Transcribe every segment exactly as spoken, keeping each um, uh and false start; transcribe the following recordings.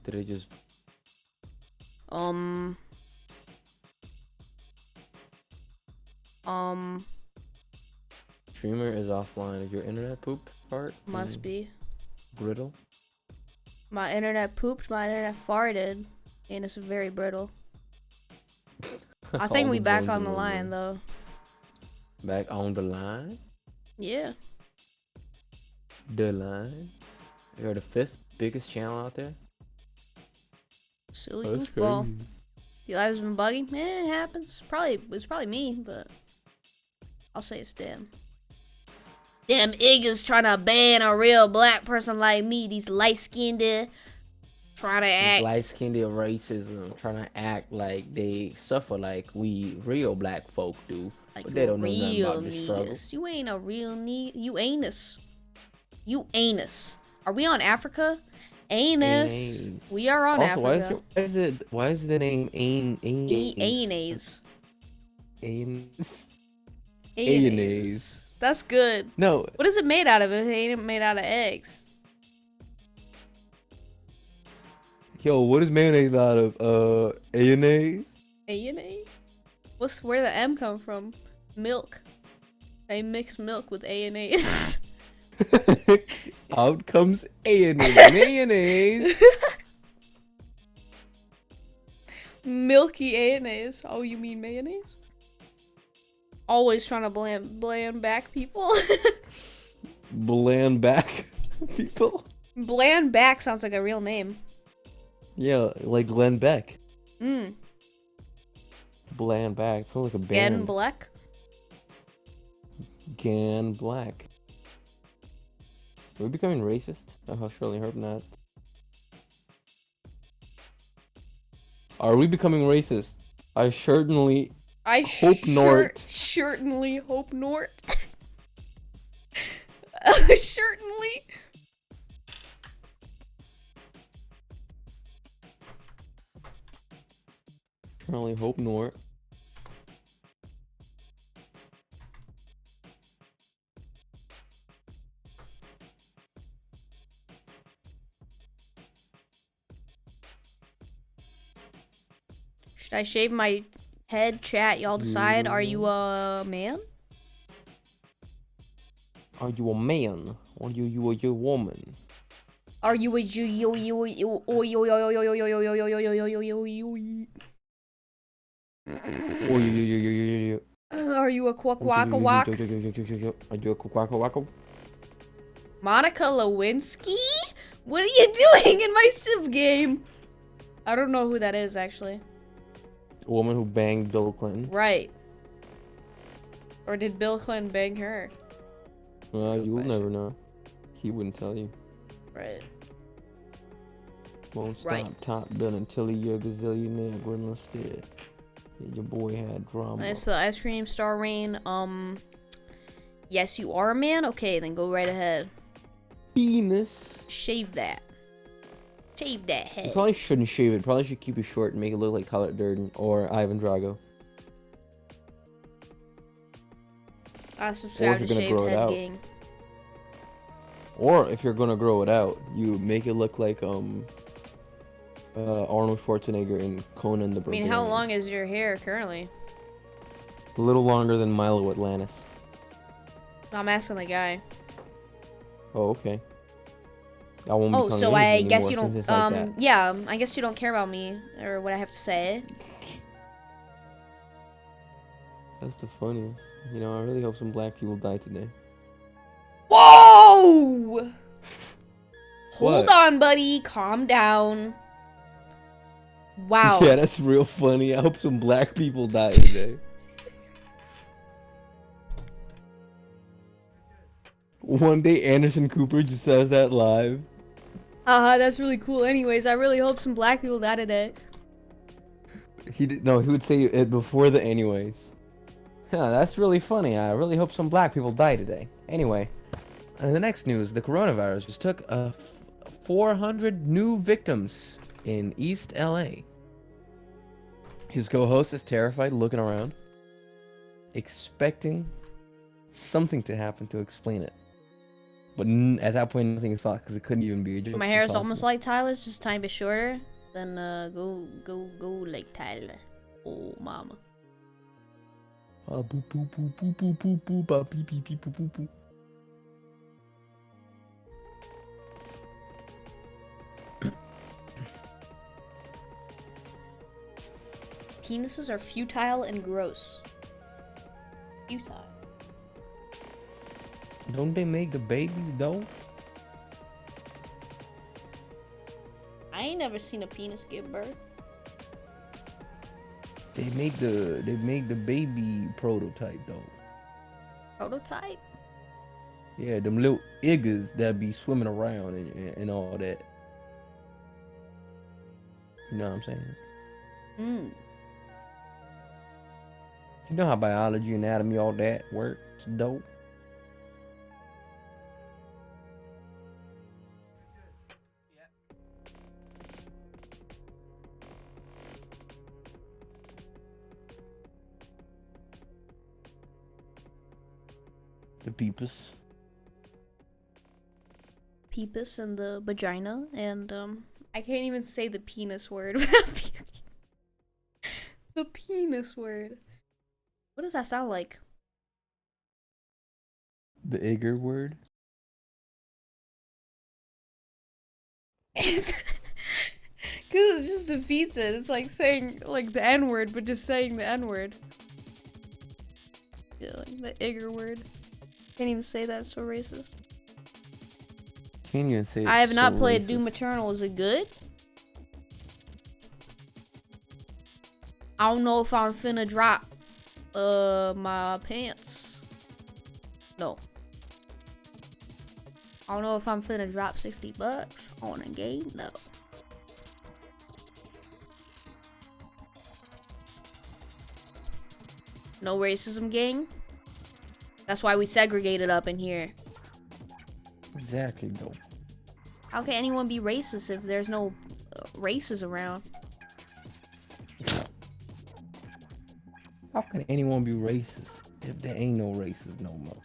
Did it just? Um. Um. Streamer is offline. Is your internet pooped? Fart? Must Mm, be. Griddle? My internet pooped. My internet farted, and it's very brittle. I All think the we back boys on in the one line room. though. Back on the line? Yeah. The line? You're the fifth biggest channel out there? Silly Oh, that's goofball. crazy. Your life's been bugging? Eh, it happens. Probably it's probably me, but I'll say it's them. Damn niggas trying to ban a real black person like me. These light skinned trying to act. Light skinned racism, trying to act like they suffer like we real black folk do. Like But you they a don't know nothing real about the struggle. niggas. You ain't a real nigga. You anus. You anus. Are we on Africa? Anus. Anus. We are on also, Africa. why is, your, why is it? Why is the name Ain Ain E- Anus. Anus? Anus. Anus. That's good. No, What is it made out of? It ain't made out of eggs. yo, what is mayonnaise out of? Uh, mayonnaise. Mayonnaise? What's where the M come from? Milk. They mix milk with mayonnaise. Out comes mayonnaise. Mayonnaise. Milky mayonnaise. Oh, you mean mayonnaise? Always trying to bland bland back people. Bland back people. Bland back sounds like a real name. Yeah, like Glenn Beck. Mm. Bland back. Sounds like a Gan band. Black. Gan Black. Are we becoming racist? Oh, I surely hope not. Are we becoming racist? I certainly I hope cer- not. Certainly hope not. Certainly. Certainly hope not. Should I shave my head, chat? Y'all decide. Are you a man? Are you a man? Or you you are you a woman? Are you a you you you you oh yo yo yo yo yo yo yo yo yo yo yo yo yo yo? Oh you you you you you you. Are you a quack waka wak? Are you a quack waka? Monica Lewinsky? What are you doing in my Civ game? I don't know who that is actually. A woman who banged Bill Clinton. Right. Or did Bill Clinton bang her? Uh, you'll never know. He wouldn't tell you. Right. Won't stop Right. top bill until you're a gazillionaire. Grin instead. Your boy had drama. Nice for the ice cream, Star Rain. Um, yes, you are a man? Okay, then go right ahead. Penis. Shave that. Shave that You head. probably shouldn't shave it. Probably should keep it short and make it look like Tyler Durden or Ivan Drago. I subscribe to you're gonna Shaved grow it Head out. Gang. Or if you're gonna grow it out, you make it look like um uh, Arnold Schwarzenegger in Conan the I Barbarian. mean, how long is your hair currently? A little longer than Milo Atlantis. I'm asking the guy. Oh, okay. I won't be Oh, telling so you I anything guess anymore you since don't. it's like Um, that. yeah, I guess you don't care about me or what I have to say. That's the funniest. You know, I really hope some black people die today. Whoa! Hold What? on, buddy. Calm down. Wow. Yeah, that's real funny. I hope some black people die today. One day Anderson Cooper just says that live. Haha, that's really cool. Anyways, I really hope some black people die today. He did, no, he would say it before the anyways. Yeah, that's really funny. I really hope some black people die today. Anyway, in the next news, the coronavirus just took uh, four hundred new victims in East L A. His co-host is terrified, looking around, expecting something to happen to explain it. But n at that point, nothing is fucked because it couldn't even be a joke. My It's hair is impossible. almost like Tyler's, just a tiny bit shorter. Then uh, go, go, go like Tyler. Oh, mama. Ah, boop, boop, boop, boop, boop, boop, boop, ah, beep, beep, beep, boop, boop, boop. Penises are futile and gross. Futile. Don't they make the babies though? I ain't never seen a penis give birth. They make the they make the baby prototype though. Prototype? Yeah, them little iggas that be swimming around and, and, and all that. You know what I'm saying? Hmm. You know how biology, anatomy, all that works, dope. The peepus. Peepus and the vagina, and um, I can't even say the penis word without puking. The penis word. What does that sound like? The igger word. Because it just defeats it. It's like saying like the N word, but just saying the N word. Yeah, like the igger word. Can't even say that. It's so racist. Can't even say. I have it's not so played racist. Doom Eternal. Is it good? I don't know if I'm finna drop uh my pants. No. I don't know if I'm finna drop sixty bucks on a game. No. No racism, gang. That's why we segregated up in here. Exactly though. How can anyone be racist if there's no uh, races around? How can anyone be racist if there ain't no races no more?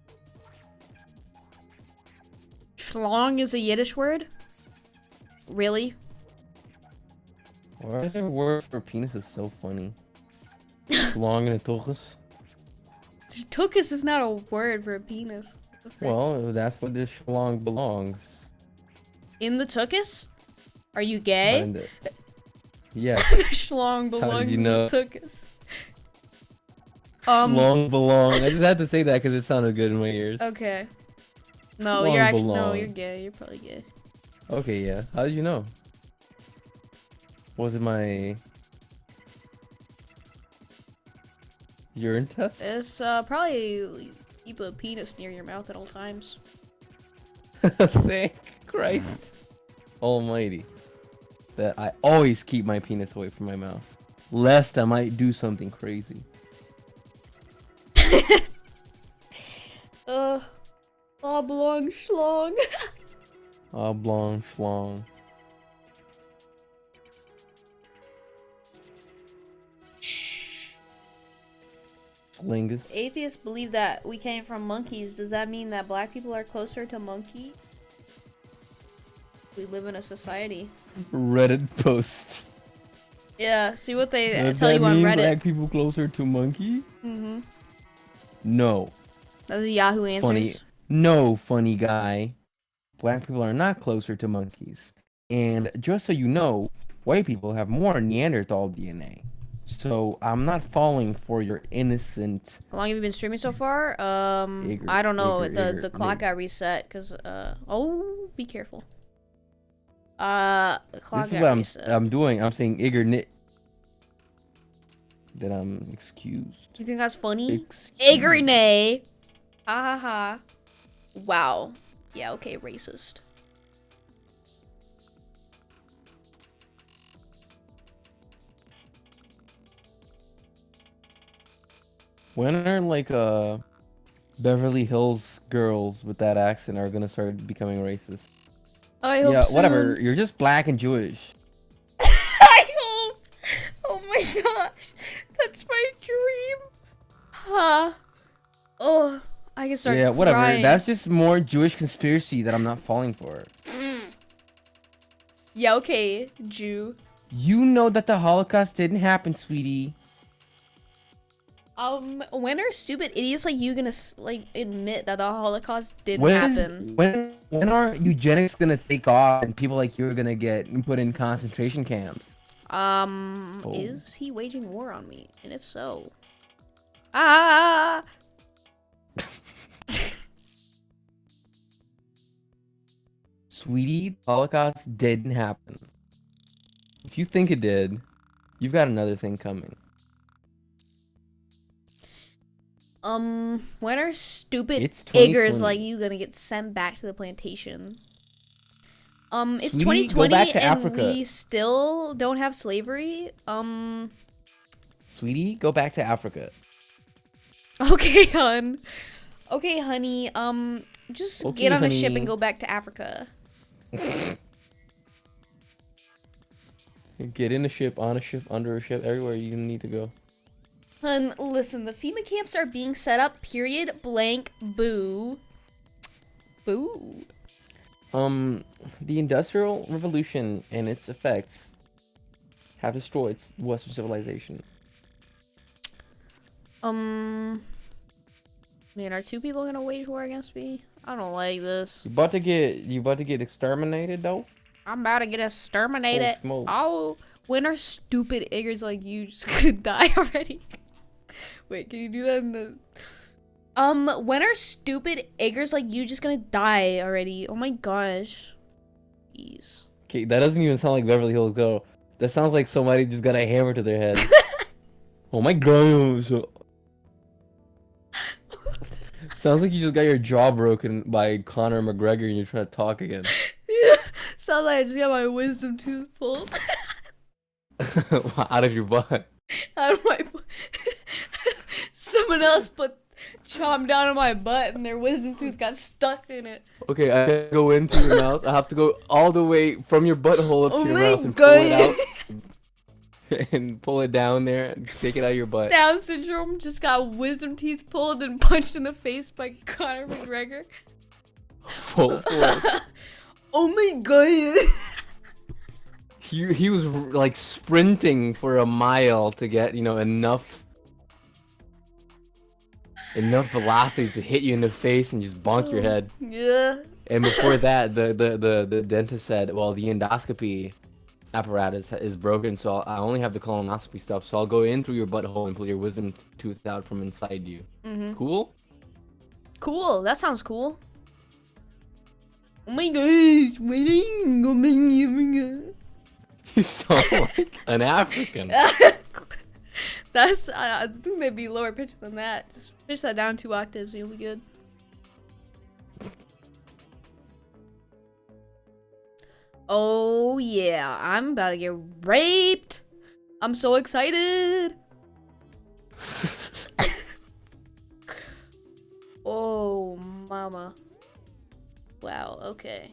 Schlong is a Yiddish word? Really? Why is there a word for penis is so funny? Long and a tuchus. Tuchus is not a word for a penis. Well, that's what this schlong belongs. In the tuchus? Are you gay? And, uh, yeah. The schlong belongs you in know? the tuchus. Um, Schlong belong. I just had to say that because it sounded good in my ears. okay. No, Schlong you're actually no, belong. you're gay. You're probably gay. Okay, yeah. How did you know? Was it my urine test? It's uh probably keep a penis near your mouth at all times. Thank Christ Almighty that I always keep my penis away from my mouth, lest I might do something crazy. Uh, oblong schlong. Oblong, schlong. Lingus. Atheists believe that we came from monkeys. Does that mean that black people are closer to monkey? We live in a society. Reddit post. Yeah, see what they Does tell that you on mean Reddit. black people closer to monkey? Mm-hmm. No. That's a Yahoo Answers. Funny. No, funny guy. Black people are not closer to monkeys. And just so you know, white people have more Neanderthal D N A. So I'm not falling for your innocent. How long have you been streaming so far? Um, Igor, I don't know. Igor, the Igor, the clock Igor. got reset because uh oh, be careful. Uh, the clock This is got what I'm reset. I'm doing. I'm saying Igor nit. That I'm excused. You think that's funny? Excused. Igornay. Ha ha ha. Wow. Yeah. Okay. Racist. When are like uh Beverly Hills girls with that accent are gonna start becoming racist? I hope Yeah, soon. whatever. You're just black and Jewish. I hope. Oh my gosh, that's my dream. Huh. Oh, I can start Yeah, whatever. crying. That's just more Jewish conspiracy that I'm not falling for. Yeah, okay, Jew. You know that the Holocaust didn't happen, sweetie. Um, when are stupid idiots like you gonna like admit that the Holocaust didn't When is- happen? when when are eugenics gonna take off and people like you are gonna get put in concentration camps? Um, Oh. is he waging war on me? And if so, ah, Sweetie, the Holocaust didn't happen. If you think it did, you've got another thing coming. um, when are stupid It's twenty iggers twenty. like you gonna get sent back to the plantation? Um, it's Sweetie, go twenty twenty back to and Africa. we still don't have slavery. Um, Sweetie, go back to Africa. okay, hon. Okay, honey. Um, just Okay, get on a ship honey. and go back to Africa. Get in a ship, on a ship, under a ship, everywhere you need to go. Hun, listen, the FEMA camps are being set up, period, blank, boo. Boo. Um, the Industrial Revolution and its effects have destroyed Western civilization. Um, man, are two people gonna wage war against me? I don't like this. You about to get you about to get exterminated though? I'm about to get exterminated. Oh, smoke. Oh, when are stupid iggers like you just gonna die already? Wait, can you do that in the... Um, when are stupid iggers like you just gonna die already? Oh my gosh. Jeez. Okay, that doesn't even sound like Beverly Hills Go. That sounds like somebody just got a hammer to their head. Oh my god. So... Sounds like you just got your jaw broken by Conor McGregor and you're trying to talk again. Yeah, sounds like I just got my wisdom tooth pulled Out of your butt. out of my butt. Someone else put chomped down on my butt and their wisdom tooth got stuck in it. Okay, I gotta go into your mouth. I have to go all the way from your butthole up Oh to your my mouth and pull it God. out. And pull it down there and take it out of your butt. Down syndrome just got wisdom teeth pulled and punched in the face by Conor McGregor. Full force. Oh my god. He, he was like sprinting for a mile to get, you know, enough enough velocity to hit you in the face and just bonk your head. Yeah. And before that, the, the, the, the dentist said, well, the endoscopy apparatus is broken, so I'll, I only have the colonoscopy stuff, so I'll go in through your butthole and pull your wisdom tooth out from inside you. Mm-hmm. Cool? Cool. That sounds cool. Oh my gosh. Why are you going? You sound like an African. That's, I, I think they'd be lower pitch than that. Just pitch that down two octaves and you'll be good. Oh yeah, I'm about to get raped. I'm so excited. Oh, mama. Wow, okay.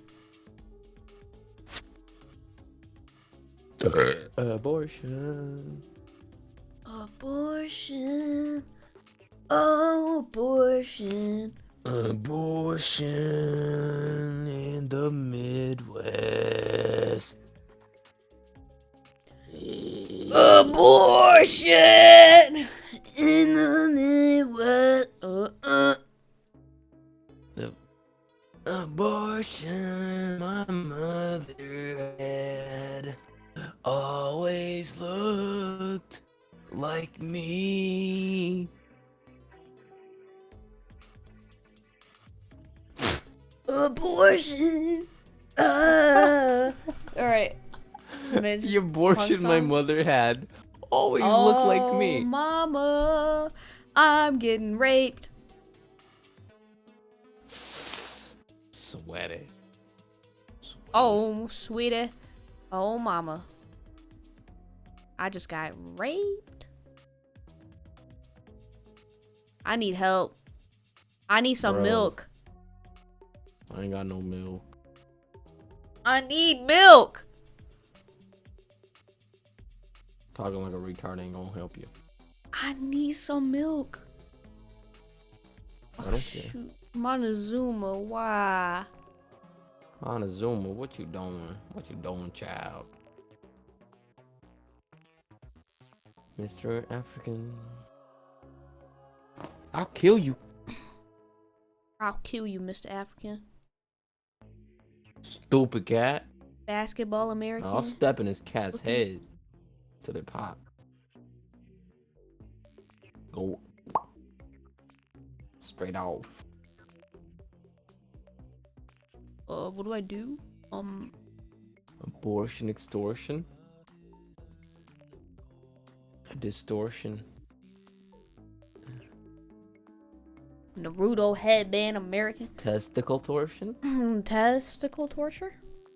Abortion. Abortion. Oh, abortion. Abortion in the Midwest. Abortion in the Midwest. Uh, uh. Abortion my mother had always looked like me. Abortion. Ah. All right. The abortion my song. mother had always looked like Oh, me. mama, I'm getting raped. Sweaty. Oh, sweetie. Oh, mama. I just got raped. I need help. I need some Bro. milk. I ain't got no milk. I need milk. Talking like a retard ain't gonna help you. I need some milk. I don't Okay. shoot. Montezuma, why? Montezuma, what you doing? What you doing, child? Mister African. I'll kill you. I'll kill you, Mister African. Stupid cat. Basketball American. I'll step in his cat's Okay. head till they pop. Go. Straight off. Uh, what do I do? Um, Abortion, extortion. Distortion. Naruto headband American. Testicle torsion? Testicle torture?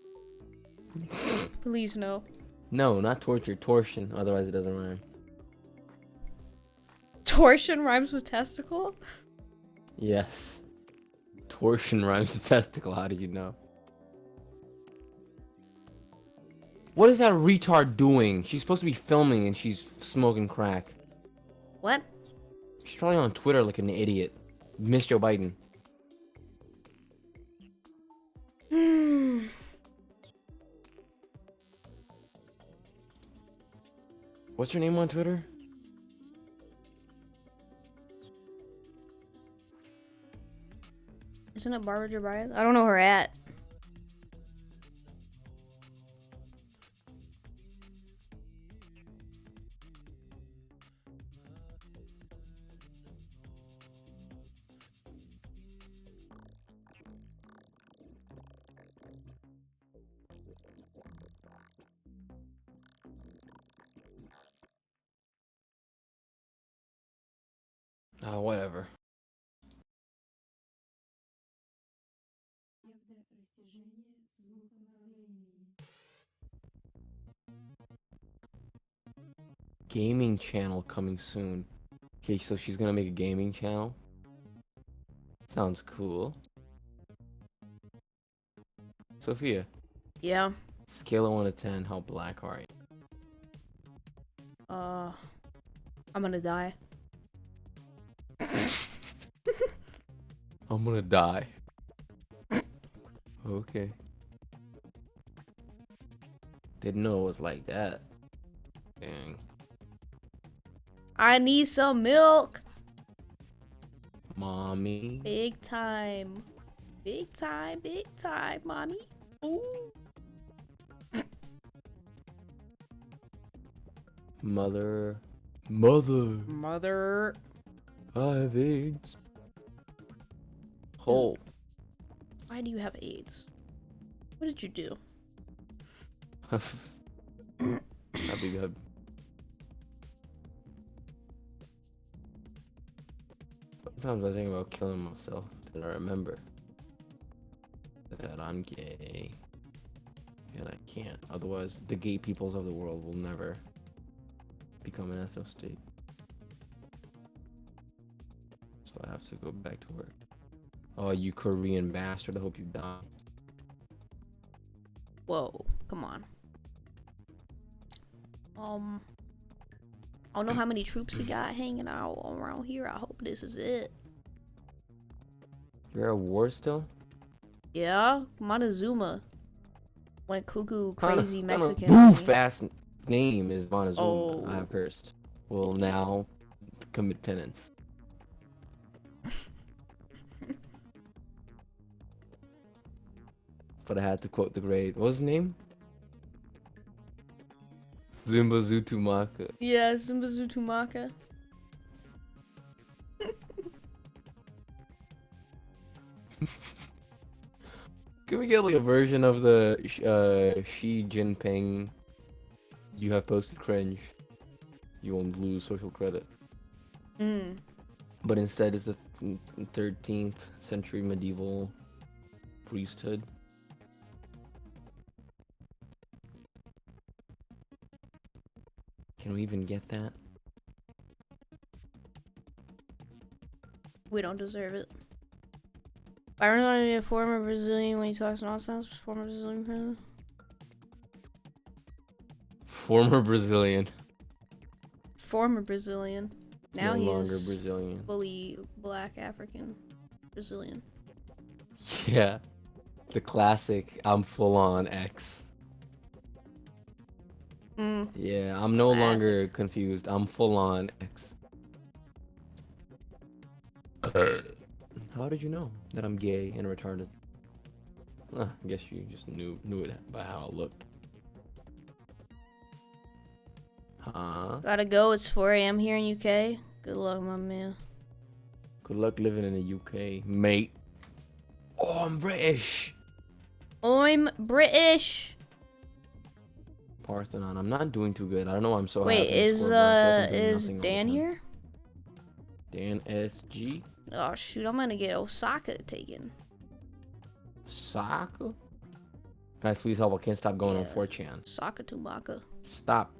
Please no. No, not torture, torsion. Otherwise it doesn't rhyme. Torsion rhymes with testicle? Yes. Torsion rhymes with testicle. How do you know? What is that retard doing? She's supposed to be filming and she's smoking crack. What? She's probably on Twitter like an idiot. Miss Joe Biden. What's your name on Twitter? Isn't it Barbara Jabariah? I don't know her at. Oh, whatever. Gaming channel coming soon. Okay, so she's gonna make a gaming channel. Sounds cool. Sophia, Yeah. scale of one to ten, how black are you? Uh, I'm gonna die. I'm gonna die. Okay. Didn't know it was like that. Dang. I need some milk. Mommy. Big time. Big time, big time, mommy. Ooh. Mother. Mother. Mother. I have AIDS. Hole. Why do you have AIDS? What did you do? That'd be good. Sometimes I think about killing myself, then I remember that I'm gay. And I can't. Otherwise, the gay peoples of the world will never become an ethno state. So I have to go back to work. Oh, you Korean bastard, I hope you die. Whoa, come on. Um, I don't know how many troops he got hanging out around here. I hope this is it. You're at war still? Yeah, Montezuma went cuckoo, crazy Kinda- Mexican. kinda on me. Boof ass name is Montezuma. Oh. I have cursed. Will now commit penance. But I had to quote the great. What was his name? Zimba Zutumaka. Yeah, Simba Zutumaka. Can we get like a version of the uh, Xi Jinping? You have posted cringe. You won't lose social credit. Mm. But instead, it's the thirteenth century medieval priesthood. Can we even get that? We don't deserve it. Byron wanted to be a former Brazilian when he talks nonsense. Former Brazilian president. Former Brazilian. Former Brazilian. Now no he's longer Brazilian. fully black African. Brazilian. Yeah. The classic, I'm full on X. Mm. Yeah, I'm no Classic. longer confused. I'm full on X. How did you know that I'm gay and retarded? Uh, I guess you just knew knew it by how it looked. Huh? Gotta go. It's four a m here in U K. Good luck, my man. Good luck living in the U K, mate. Oh, I'm British. I'm British. Parthenon. I'm not doing too good. I don't know why I'm so Wait, happy. to is score, but I feel like uh I'm doing is nothing all the Dan time. here? Dan S G. Oh shoot, I'm gonna get Osaka taken. Soccer? Guys, please help. I can't stop going on Yeah. four chan. Saka Tubaka. Stop.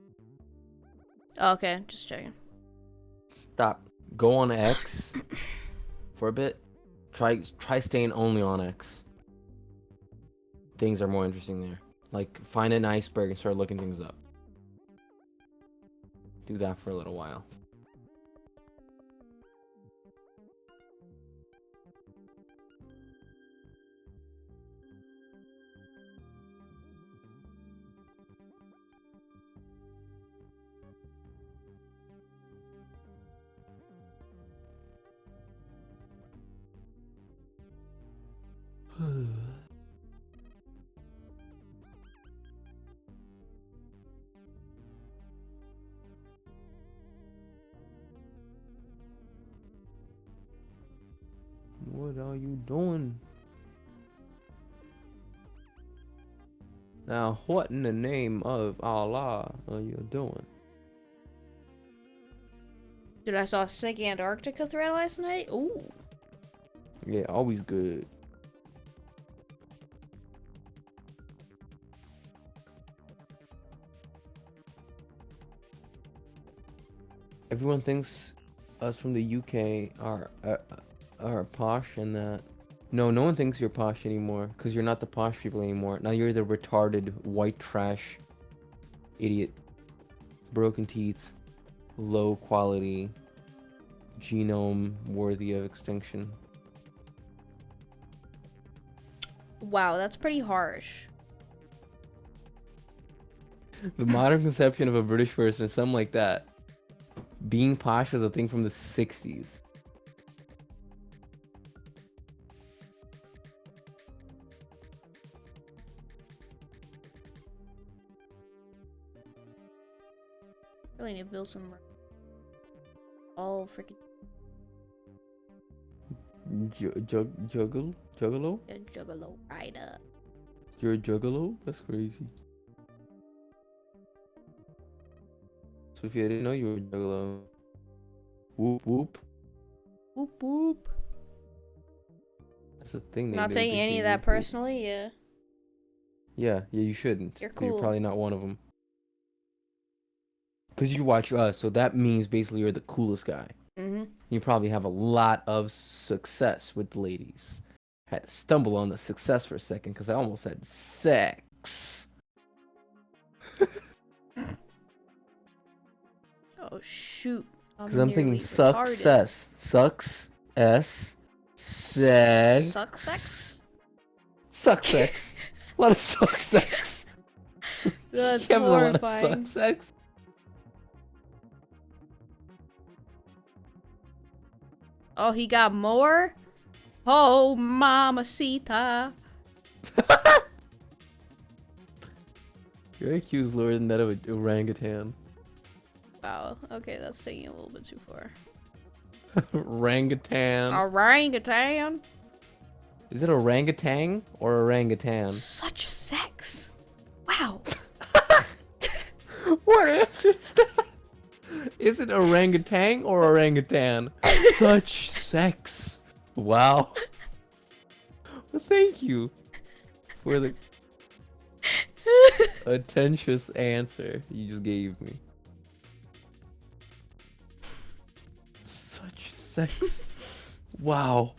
Okay, just checking. Stop. Go on X for a bit. Try try staying only on X. Things are more interesting there. Like, find an iceberg and start looking things up. Do that for a little while. What are you doing? Now, what in the name of Allah are you doing? Dude, I saw a sick Antarctica thread last night. Ooh. Yeah, always good. Everyone thinks us from the U K are uh, are posh and that. No, no one thinks you're posh anymore because you're not the posh people anymore. Now you're the retarded white trash idiot, broken teeth, low quality, genome worthy of extinction. Wow, that's pretty harsh. The modern conception of a British person is something like that. Being posh was a thing from the sixties. Really need to build some. All freaking Ju- jug- juggle? Juggalo? a juggalo right up. You're a juggalo? That's crazy. Sophia, I didn't know you were a juggalo. Whoop whoop. Whoop whoop. That's a thing they Not do. taking They any say of that whoop, whoop. personally, yeah. Yeah, yeah, you shouldn't. You're 'cause You're cool. probably not one of them. Because you watch us, so that means basically you're the coolest guy. Mm-hmm. You probably have a lot of success with the ladies. Had to stumble on the success for a second because I almost said sex. Oh shoot. Because I'm thinking nearly retarded. success. Sucks. S. Sex. Suck sex? Suck sex. A lot of suck sex. That's You have a lot of horrifying. suck sex. Oh, he got more? Oh, mamacita. Your I Q is lower than that of an orangutan. Wow. Okay, that's taking it a little bit too far. Orangutan. Orangutan? Is it orangutan or orangutan? Such sex. Wow. What answer is that? Is it orangutan or orangutan? Such sex. Wow. Well, thank you for the attention answer you just gave me. Such sex. Wow.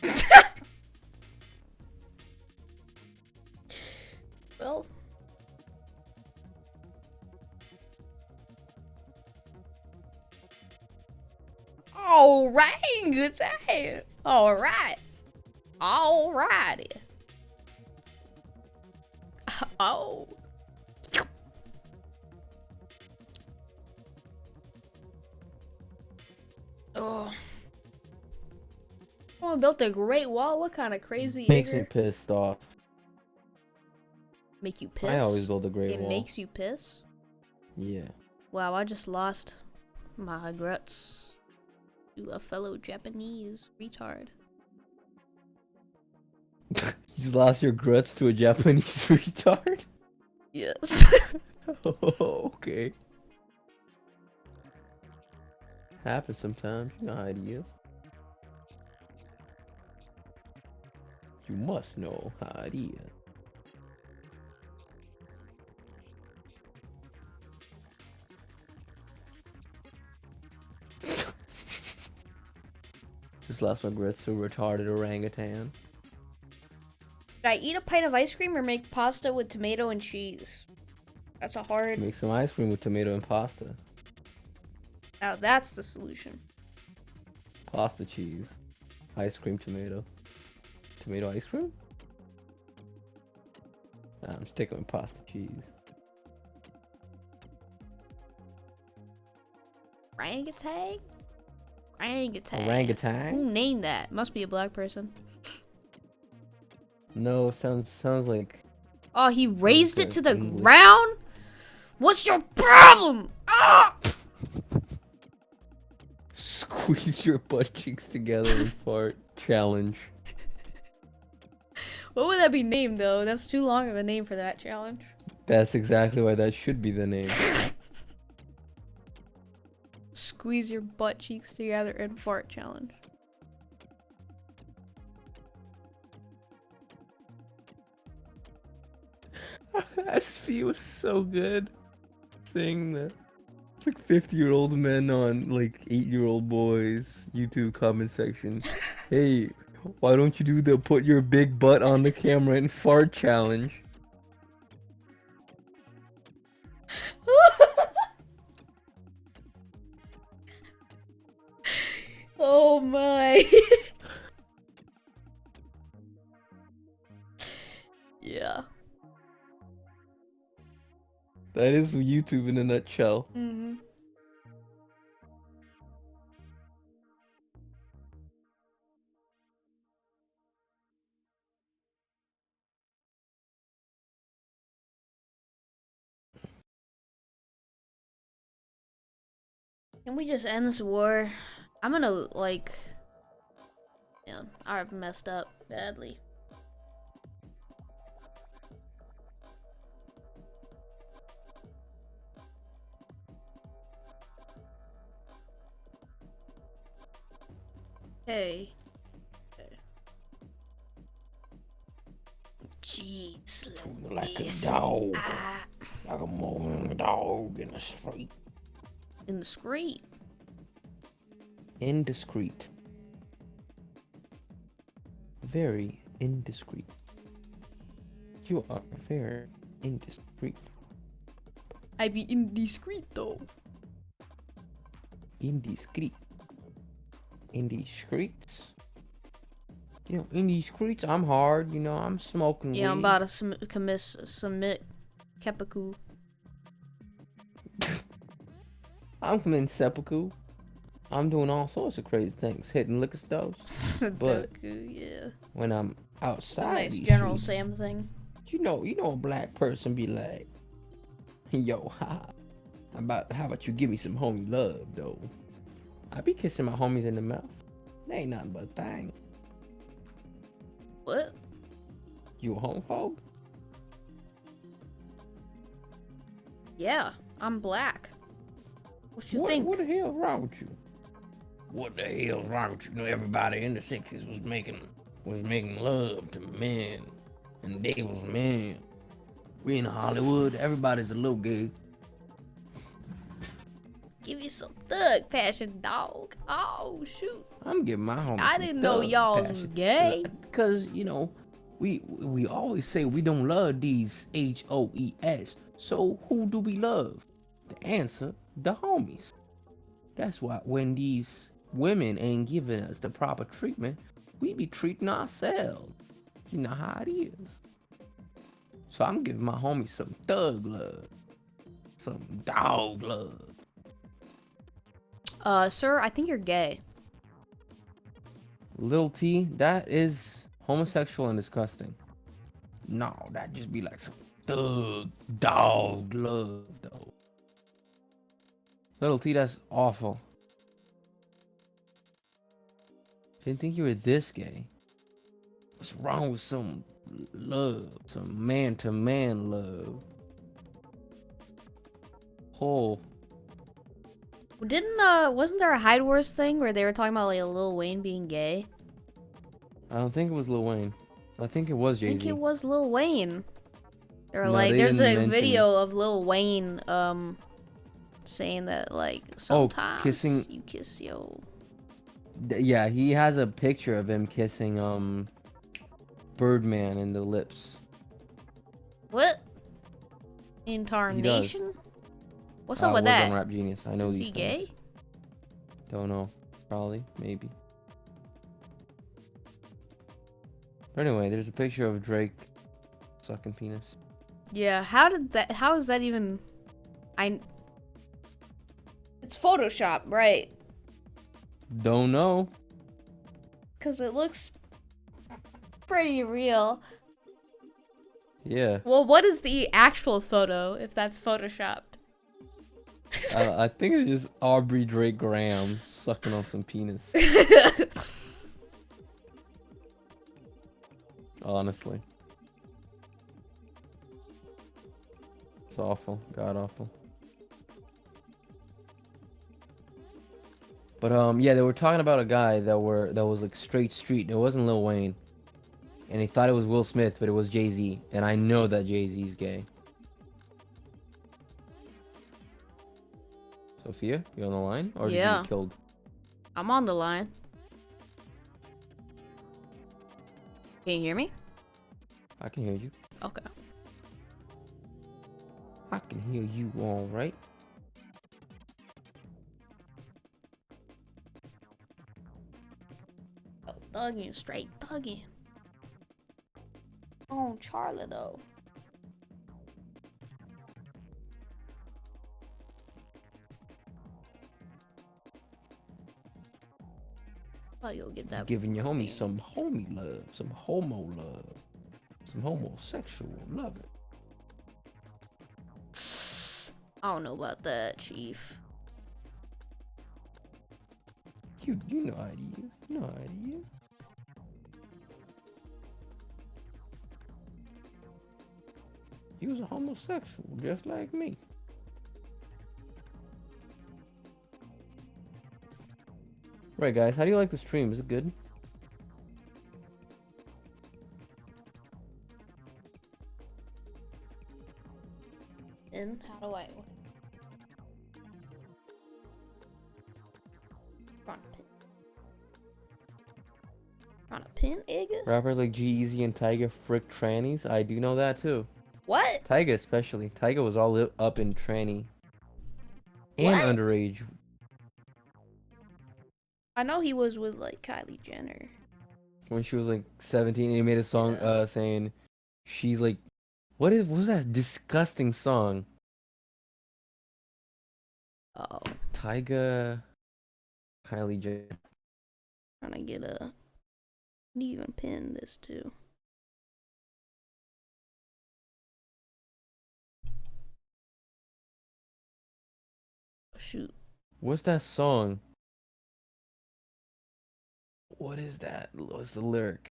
Well. Orangutan. All right. All righty. Oh. Oh. Oh, I built a great wall. What kind of crazy Makes igger? me pissed off. Make you piss? I always build a great it wall. makes you piss? Yeah. Wow, I just lost my guts to a fellow Japanese retard. You lost your guts to a Japanese retard? Yes. Oh, okay. Happens sometimes. You know how it is. You must know how it is. Just lost my grits to a retarded orangutan. Should I eat a pint of ice cream or make pasta with tomato and cheese? That's a hard... Make some ice cream with tomato and pasta. Now that's the solution. Pasta cheese. Ice cream tomato. Tomato ice cream? Nah, I'm sticking with pasta cheese. Orangutan? Orangutan. Orangutan? Who named that? Must be a black person. No, sounds sounds like Oh, he raised it good to the English. ground? What's your problem? Ah! squeeze your butt cheeks together and fart challenge. What would that be named, though? That's too long of a name for that challenge. That's exactly why that should be the name. Squeeze your butt cheeks together and fart challenge. S P was so good saying that. It's like fifty year old men on like eight year old boys YouTube comment section. Hey, why don't you do the put your big butt on the camera and fart challenge? Oh my. Yeah. That is YouTube in a nutshell. Mm-hmm. Can we just end this war? I'm gonna, like... Man, I've messed up badly. Hey. Okay. Jeez, Like a Louise. dog. Ah, Like a moaning dog in the street. in the street. Indiscreet. Very indiscreet. You are very indiscreet. I be indiscreet though. Indiscreet. Indiscreets. You know, indiscreets, I'm hard, you know, I'm smoking Yeah, I'm weed. about to sum- commit submit Kepaku. I'm committing seppuku. I'm doing all sorts of crazy things, hitting liquor stores. Sudoku, yeah. When I'm Some outside nice these General streets, Sam thing. you know, you know, a black person be like, "Yo, ha, how about how about you give me some homie love, though?" I be kissing my homies in the mouth. They ain't nothing but a thing. What? You a homophobe? Yeah, I'm black. What you what, think? What the hell's wrong with you? What the hell's wrong with you? You know, everybody in the sixties was making was making love to men, and they was men. We in Hollywood, everybody's a little gay. Give you some thug passion, dog. Oh shoot! I'm giving my homies. I some didn't know thug y'all was passion. gay. Cause you know, we we always say we don't love these H O E S. So who do we love? The answer, the homies. That's why when these women ain't giving us the proper treatment, we be treating ourselves. You know how it is. So I'm giving my homie some thug love. Some dog love. Uh, sir, I think you're gay. Lil T, that is homosexual and disgusting. No, that just be like some thug dog love though. Little T, that's awful. Didn't think you were this gay. What's wrong with some love? Some man to man love. Oh, Didn't uh, wasn't there a Hide Wars thing where they were talking about like Lil Wayne being gay? I don't think it was Lil Wayne. I think it was I Jay think Z. it was Lil Wayne. Or No, like, they there's didn't a mention video of Lil Wayne um saying that like sometimes Oh, kissing. you kiss yo. Yeah, he has a picture of him kissing um Birdman in the lips. What? Incarnation? What's Uh, up with was that? on Rap Genius. I know Is these he things. gay? Don't know. Probably. Maybe. But anyway, there's a picture of Drake sucking penis. Yeah. How did that? How is that even? I. It's Photoshop, right? Don't know. Cause it looks pretty real. Yeah. Well, what is the actual photo if that's photoshopped? uh, I think it's just Aubrey Drake Graham sucking on some penis. Honestly. It's awful. God awful. But um yeah, they were talking about a guy that were that was like straight street. It wasn't Lil Wayne. And he thought it was Will Smith, but it was Jay-Z. And I know that Jay-Z's gay. Sophia, you on the line? Or did you Yeah. get killed? I'm on the line. Can you hear me? I can hear you. Okay. I can hear you all right. Oh, thugging, straight thugging. Oh, Charlie though. Oh, you'll get that. Giving your homie some homie love, some homo love, some homosexual love. I don't know about that, Chief. You, you know how it is. You know how it is. He was a homosexual, just like me. Right, guys. How do you like the stream? Is it good? And how do I? Trying to pin. Trying to pin Igga? Rappers like G-Eazy and Tyga frick trannies. I do know that too. What? Tyga especially. Tyga was all li- up in tranny. And What? underage. I know he was with like Kylie Jenner. When she was like seventeen, he made a song Yeah. uh saying she's like, what is what was that disgusting song? Oh, Tyga, Kylie J. trying to get a. What do you even pin this to? Oh, shoot. What's that song? What is that? What's the lyric?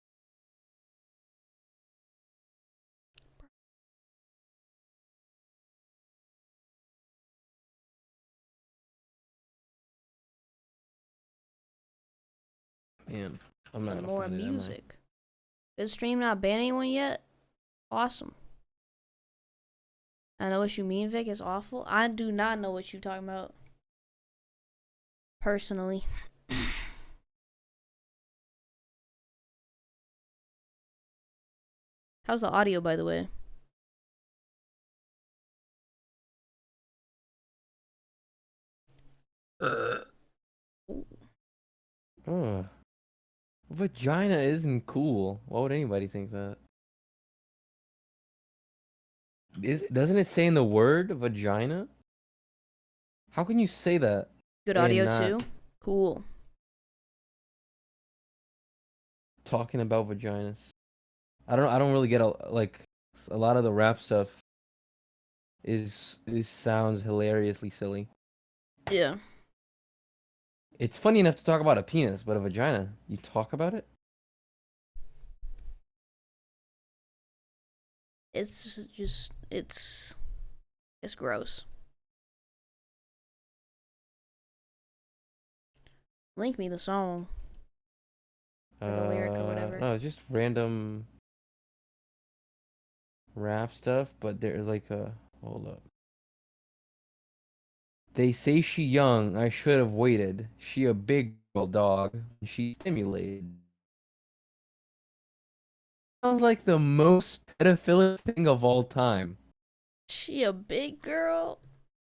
Man, I'm not And gonna more find it, am I? music. Is stream not ban anyone yet? Awesome. I know what you mean, Vic. It's awful. I do not know what you're talking about. Personally. How's the audio, by the way? Uh. Vagina isn't cool. Why would anybody think that? Is, doesn't it say in the word vagina? How can you say that Good and audio too. not Cool. talking about vaginas? I don't I don't really get a, like a lot of the rap stuff is is sounds hilariously silly. Yeah. It's funny enough to talk about a penis, but a vagina, you talk about it? It's just it's it's gross. Link me the song. Or the lyric or Uh, whatever. no, it's just random rap stuff, but there's like a hold up. They say she young, I should have waited. She a big girl dog. She stimulated. Sounds like the most pedophilic thing of all time. She a big girl.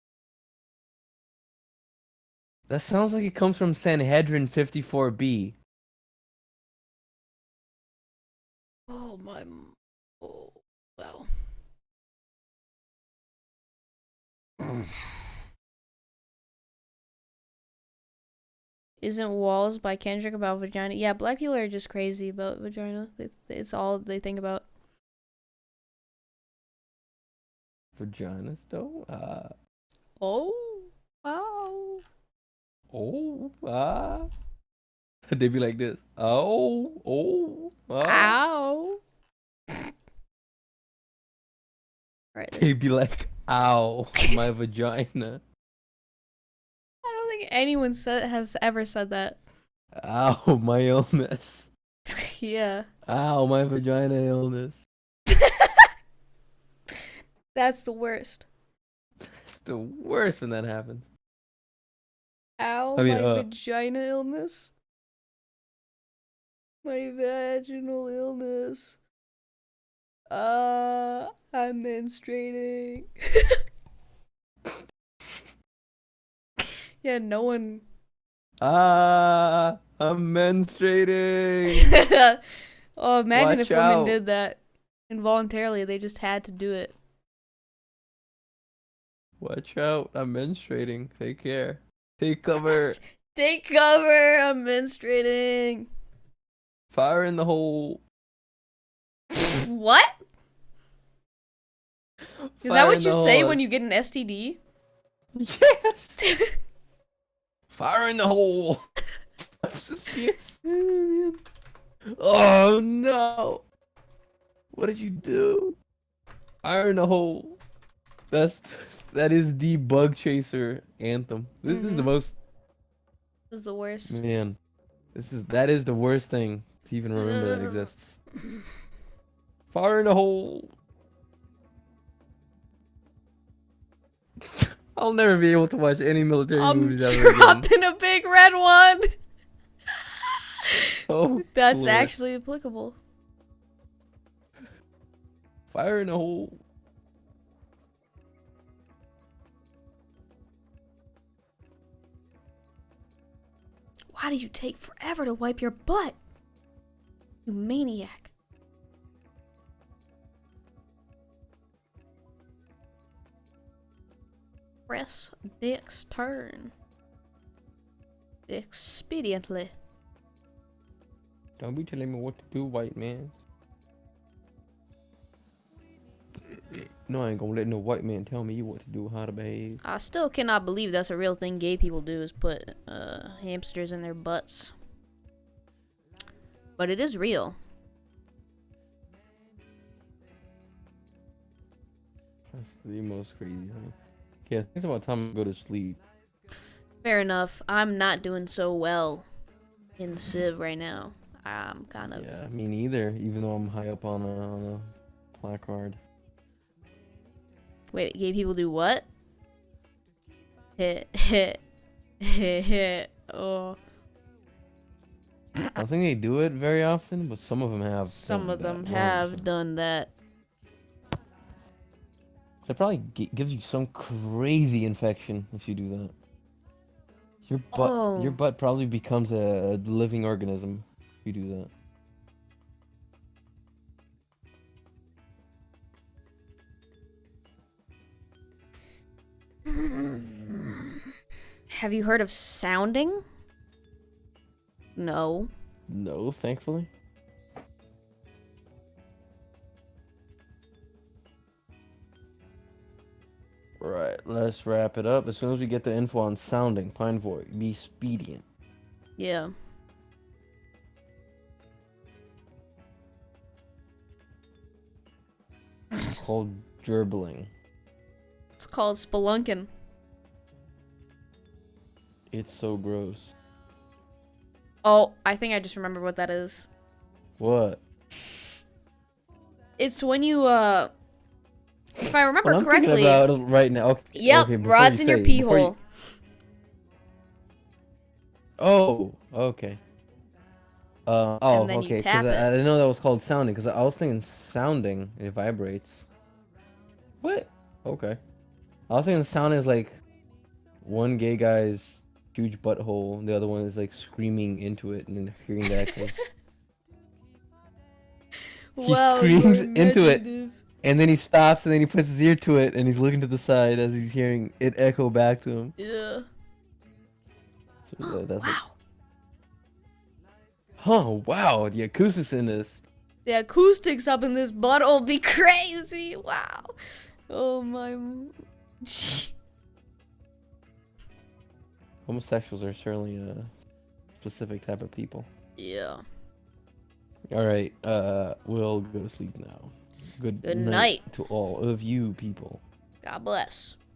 That sounds like it comes from Sanhedrin fifty-four B. Oh my. Oh wow. Isn't Walls by Kendrick about vagina? Yeah, black people are just crazy about vagina. They, it's all they think about. Vaginas, though? Uh, Oh, wow. oh, ah. They be like this. Oh, oh, ah. Ow. Right. They be like, ow, my vagina. I don't think anyone said has ever said that. Ow, my illness. Yeah. Ow, my vagina illness. That's the worst. It's the worst when that happens. Ow, I mean, my uh, vagina illness. My vaginal illness. Uh, I'm menstruating. Yeah, no one. Ah, I'm menstruating. Oh, imagine Watch if women out. did that involuntarily. They just had to do it. Watch out, I'm menstruating. Take care. Take cover. Take cover. I'm menstruating. Fire in the hole. What? Is that Fire what in you the say hole. when you get an S T D? Yes. Fire in the hole. Suspicious. Oh no. What did you do? Fire in the hole. That's that is the bug chaser anthem. This is the Mhm. most This is the worst. man. This is that is the worst thing to even remember that exists. Fire in the hole. I'll never be able to watch any military I'm movies ever again. dropping a big red one. Oh, That's Lord. actually applicable. Fire in the hole. Why do you take forever to wipe your butt? You maniac. Press Dick's turn. Expediently. Don't be telling me what to do, white man. No, I ain't gonna let no white man tell me what to do, how to behave. I still cannot believe that's a real thing gay people do is put uh, hamsters in their butts. But it is real. That's the most crazy thing. Yeah, it's about time to go to sleep. Fair enough. I'm not doing so well in Civ right now. I'm kind of. Yeah, me neither, even though I'm high up on a, on a placard. Wait, gay people do what? Hit, hit, hit, hit. Oh. I don't think they do it very often, but some of them have. Some done of them that, have one hundred percent. done that. That probably gi- gives you some crazy infection if you do that. Your butt, Oh. your butt probably becomes a living organism. If you do that. Have you heard of sounding? No. No, thankfully. Right, let's wrap it up. As soon as we get the info on sounding, Pine Void, be expedient. Yeah. It's called gerbling. It's called spelunking. It's so gross. Oh, I think I just remembered what that is. What? It's when you, uh... If I remember What I'm correctly... thinking about it right now. Okay, Yep, okay, before rods you in your say- pee before you- hole. Oh, okay. Uh, oh, And then you okay. tap Because I, I it. didn't know that was called sounding. Because I was thinking sounding, it vibrates. What? Okay. I was thinking sounding is like one gay guy's huge butthole. The other one is like screaming into it and then hearing the echoes. He screams into it, and then he stops, and then he puts his ear to it, and he's looking to the side as he's hearing it echo back to him. Yeah. So, uh, that's what- Wow. Oh wow, the acoustics in this. The acoustics up in this butthole be crazy. Wow. Oh my. Homosexuals are certainly a specific type of people. Yeah. All right, uh, we'll go to sleep now. Good, Good night night. to all of you people. God bless.